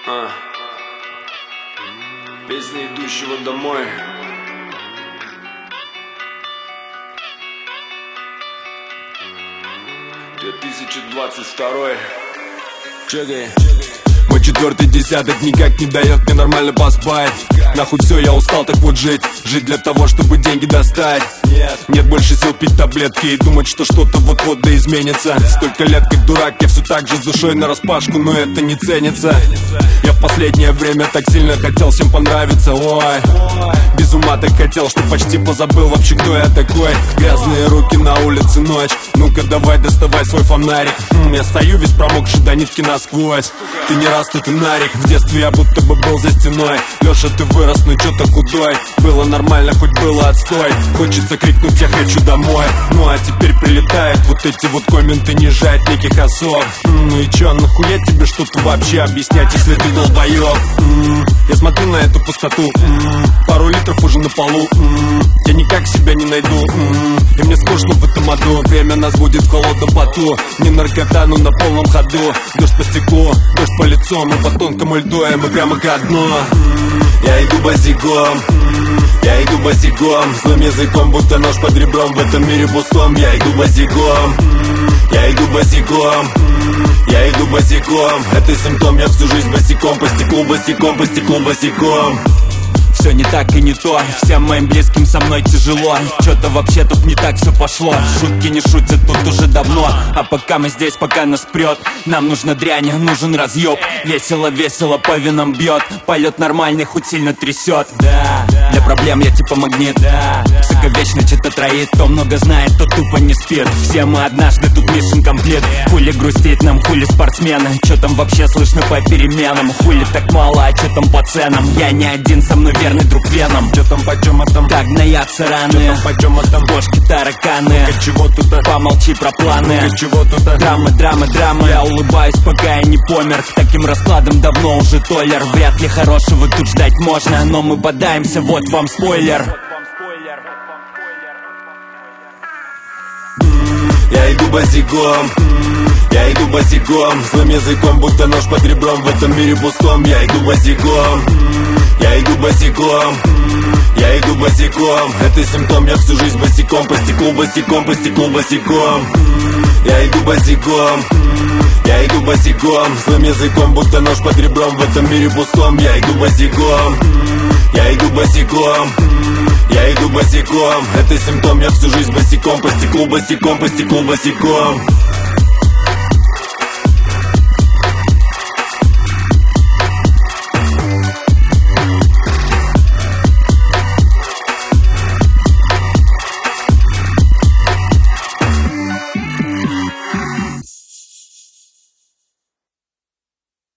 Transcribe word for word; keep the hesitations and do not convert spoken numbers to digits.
А. Песня идущего домой. две тысячи двадцать второй. Чекай. Мой четвертый десяток никак не дает мне нормально поспать. Нахуй все, я устал так вот жить. Жить для того, чтобы деньги достать. Нет, нет больше сил пить таблетки и думать, что что-то вот-вот да изменится. Столько лет как дурак, я все так же с душой нараспашку, но это не ценится. Я в последнее время так сильно хотел всем понравиться. Ой, без ума так хотел, что почти позабыл вообще, кто я такой. Грязные руки на улице, ночь. Ну-ка давай, доставай свой фонарик. М, Я стою весь промокший до нитки насквозь. Ты не раз, ты нарик. В детстве я будто бы был за стеной. Леша, ты вырос, ну чё-то худой. Было нормально, хоть было отстой. Хочется крикнуть, я хочу домой. Ну а теперь прилетает вот эти вот комменты, не жать неких особ. М, Ну и чё, нахуя тебе что-то вообще объяснять, если ты долбоёб? М, Я смотрю на эту пустоту. М, Пару литров уже на полу. М, Я никак себя не найду. М, И мне скучно в этом аду. Время нас будет в холодном поту. Не наркота, но на полном ходу. Дождь по стеклу, дождь по лицу. Мы по тонкому льду, и мы прямо ко дну. Я иду босиком, я иду босиком. Злым языком, будто нож под ребром. В этом мире пустом. Я иду босиком, я иду босиком, я иду босиком. Это симптом, я всю жизнь босиком. По стеклу, босиком, по стеклу, босиком. Все не так и не то, всем моим близким со мной тяжело. Что-то вообще тут не так все пошло. Шутки не шутят тут уже давно. А пока мы здесь, пока нас прет, нам нужна дрянь, нужен разъеб. Весело, весело по венам бьет. Полет нормальный, хоть сильно трясет. Да, для проблем я типа магнит. Да, сука вечно что-то троит. Кто много знает, тот тупо не спит. Все мы однажды тут миссион комплект. Хули грустить нам, хули спортсмены. Че там вообще слышно по переменам? Хули так мало, а че там по ценам? Я не один, со мной верный друг Веном. Чё там, почем, а там? Так гноятся раны. Чё там, почем, а там? В бошке тараканы. Ну-ка, чего тут? Помолчи про планы. Ну-ка, чего тут? Драмы, драмы, драмы. Я улыбаюсь, пока я не помер. К таким раскладам давно уже толер. Вряд ли хорошего тут ждать можно, но мы бодаемся, вот вам спойлер. Я иду босиком, я иду босиком. Злым языком, будто нож под ребром. В этом мире пустом. Я иду босиком, я иду босиком, я иду босиком. Это симптом, я всю жизнь босиком. По стеклу, босиком, по стеклу, босиком. Я иду босиком, я иду босиком. Злым языком, будто нож под ребром. В этом мире пустом. Я иду босиком, я иду босиком, я иду босиком. Это симптом, я всю жизнь босиком. По стеклу, босиком, по стеклу, босиком.